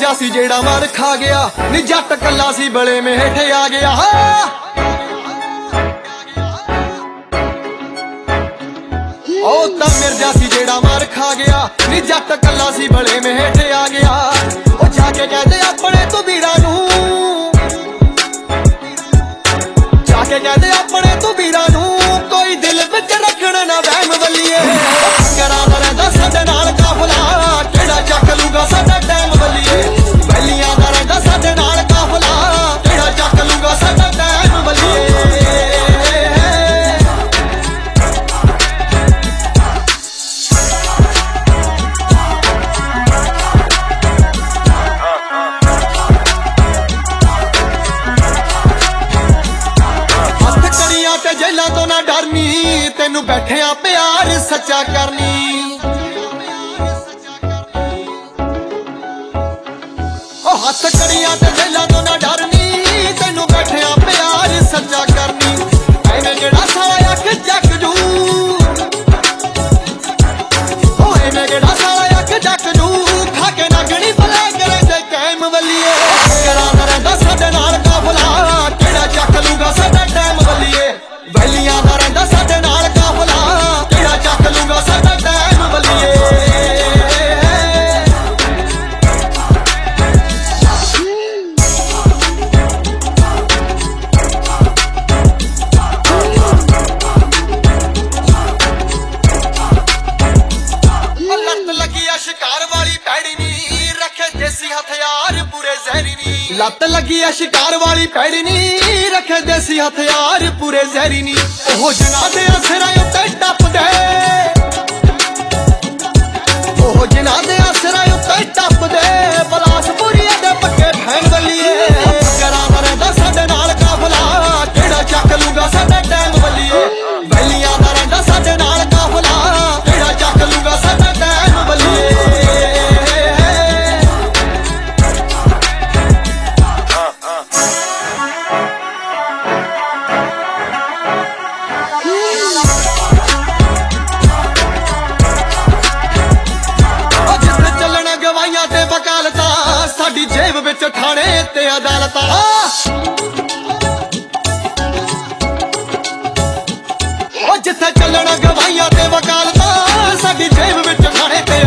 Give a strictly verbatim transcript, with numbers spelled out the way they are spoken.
ਮਿਰਜ਼ਾ ਸੀ ਜਿਹੜਾ ਮਾਰ ਖਾ ਗਿਆ ਨੀ ਜੱਟ ਕੱਲਾ ਸੀ ਬਲੇ ਮੇ ਹੇਠ ਆ ਗਿਆ। ਉਹ ਤਾਂ ਮਿਰਜ਼ਾ ਸੀ ਜਿਹੜਾ ਮਾਰ ਖਾ ਗਿਆ ਨੀ ਜੱਟ ਕੱਲਾ ਸੀ ਬਲੇ ਮੇ ਹੇਠ ਆ ਗਿਆ। ਉਹ ਜਾ ਕੇ ਕਹਿੰਦੇ ਆਪਣੇ ਤੂੰ ਵੀਰਾਂ ਨੂੰ, ਜਾ ਕੇ ਕਹਿੰਦੇ ਆਪਣੇ ਤੂੰ ਵੀਰਾਂ ਨੂੰ ਕੋਈ ਦਿਲ ਵਿੱਚ ਰੱਖਣ ਨਾ ਵਹਿਮ ਬੱਲੀਏ। ਕਰਾਂ ਦਾ ਰਹਿੰਦਾ ਸਾਡੇ ਨਾਲ ਕਾਫਲਾ ਕਿਹੜਾ ਚੱਕ ਲੂਗਾ ਸਾਡਾ ਟਾਈਮ ਬੱਲੀਏ। ਵੈਲੀਆਂ ਦਾ ਰਹਿੰਦਾ ਸਾਡੇ ਨਾਲ ਕਾਫਲਾ ਕਿਹੜਾ ਚੱਕ ਲੂਗਾ ਸਾਡਾ ਟਾਈਮ ਬੱਲੀਏ। ਜੇਲਾਂ ਤੋਂ ਨਾ ਡਰਨੀ ਤੈਨੂੰ ਬੈਠਿਆ ਪਿਆਰ ਸੱਚਾ ਕਰਨੀ। ਉਹ ਹੱਥ ਕੜੀਆਂ ਤੇ ਜੇਲਾਂ ਤੋਂ ਨਾ ਡਰਨੀ ਤੈਨੂੰ ਬੈਠਿਆ ਪਿਆਰ ਸੱਚਾ ਕਰਨੀ। ਐਵੇਂ ਜਿਹੜਾ ਸਾਲਾ ਅੱਖ ਚੱਕ ਜੂ, ਉਹ ਐਵੇਂ ਜਿਹੜਾ ਸਾਲਾ ਅੱਖ ਚੱਕ ਜੂ ਖਾ ਕੇ ਨਗਣੀ ਭਲਾ ਕਰੇ ਤੇ ਕਾਇਮ ਬੱਲੀਏ। ਕਰਾਂ ਦਾ ਰਹਿੰਦਾ ਸਾਡੇ ਨਾਲ ਕਾਫਲਾ ਕਿਹੜਾ ਚੱਕ ਲੂਗਾ ਸਾਡਾ ਟਾਈਮ ਬੱਲੀਏ। ਵੈਲੀਆਂ ਦਾ ਰਹਿੰਦਾ ਸਾਡੇ ਨਾਲ ਕਾਫਲਾ ਕਿਹੜਾ ਚੱਕ ਲੂਗਾ ਸਾਡਾ ਟਾਈਮ ਬੱਲੀਏ। ਲੱਤ ਲੱਗੀ ਆ ਸ਼ਿਕਾਰ ਵਾਲੀ ਪੈੜੀ ਨੀ ਰੱਖੇ ਦੇਸੀ ਹਥਿਆਰ ਪੂਰੇ ਜ਼ਹਿਰੀ ਨੀ। ਲੱਤ ਲੱਗੀ ਆ ਸ਼ਿਕਾਰ ਵਾਲੀ ਪੈੜੀ ਨੀ ਰੱਖੇ ਦੇਸੀ ਹਥਿਆਰ ਪੂਰੇ ਜ਼ਹਿਰੀ ਨੀ। ਉਹ ਜਿਨ੍ਹਾਂ ਦੇ ਅਸਰਾਂ ਉੱਤੇ ਟੱਪਦੇ, ਉਹ ਜਿਨ੍ਹਾਂ ਦੇ ਅਸਰਾਂ ਉੱਤੇ ਟੱਪਦੇ ਬਲਾਸਪੁਰੀਏ ਦੇ ਪੱਕੇ ਫੈਨ ਬੱਲੀਏ। ਕਰਾਂ ਦਾ ਰਹਿੰਦਾ ਸਾਡੇ ਨਾਲ ਕਾਫਲਾ ਕਿਹੜਾ ਚੱਕ ਲੂਗਾ ਸਾਡਾ ਟਾਈਮ ਬੱਲੀਏ। ਵੈਲੀਆਂ ਦਾ ਰਹਿੰਦਾ ਸਾਡੇ ਨਾਲ ਕਾਫਲਾ ਕਿਹੜਾ ਚੱਕ ਲੂਗਾ ਸਾਡਾ ਟਾਈਮ ਬੱਲੀਏ। ਸਾਡੀ ਜੇਬ ਵਿੱਚ ਥਾਣੇ ਤੇ ਅਦਾਲਤਾਂ, ਉਹ ਜਿੱਥੇ ਚੱਲਣ ਗਵਾਈਆਂ ਤੇ ਵਕਾਲਤਾਂ ਸਾਡੀ ਜੇਬ ਵਿੱਚ ਥਾਣੇ ਤੇ